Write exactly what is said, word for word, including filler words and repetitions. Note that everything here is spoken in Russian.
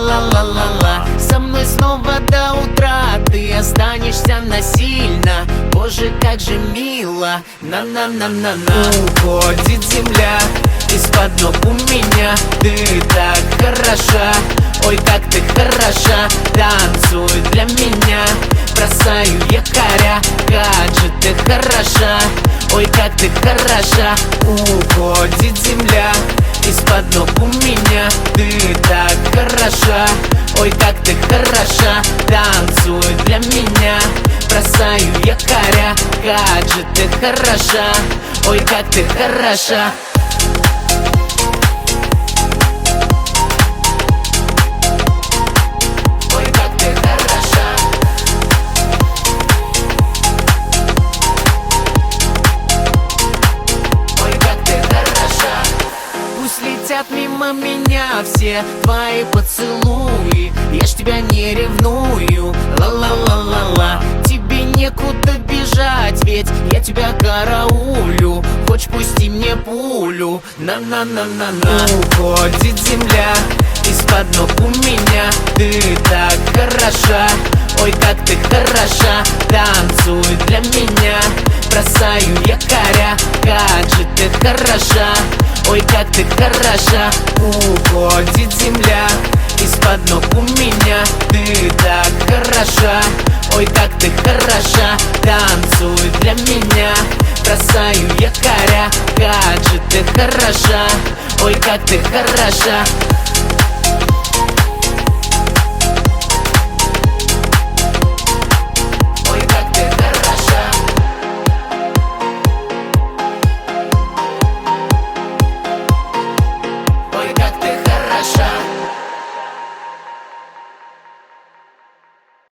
ла-ла-ла-ла-ла. Со мной снова до утра ты останешься насильно. Боже, как же мило, на-на-на-на-на. Уходит земля из-под ног у меня. Ты так хороша, ой, как ты хороша. Танцуй для меня, бросаю якоря. Как же ты хороша, ой, как ты хороша. Уходит земля из-под ног у меня. Ты так хороша, ой, как ты хороша. Танцуй для меня, бросаю якоря. Как же ты хороша, ой, как ты хороша. Летят мимо меня все твои поцелуи. Я ж тебя не ревную, ла-ла-ла-ла-ла. Тебе некуда бежать, ведь я тебя караулю. Хочешь, пусти мне пулю, на-на-на-на-на. Уходит земля из-под ног у меня. Ты так хороша, ой, как ты хороша. Танцуй для меня, бросаю якоря. Как же ты хороша, ой, как ты хороша. Уходит земля из-под ног у меня. Ты так хороша, ой, как ты хороша. Танцуй для меня, бросаю якоря. Как же ты хороша, ой, как ты хороша.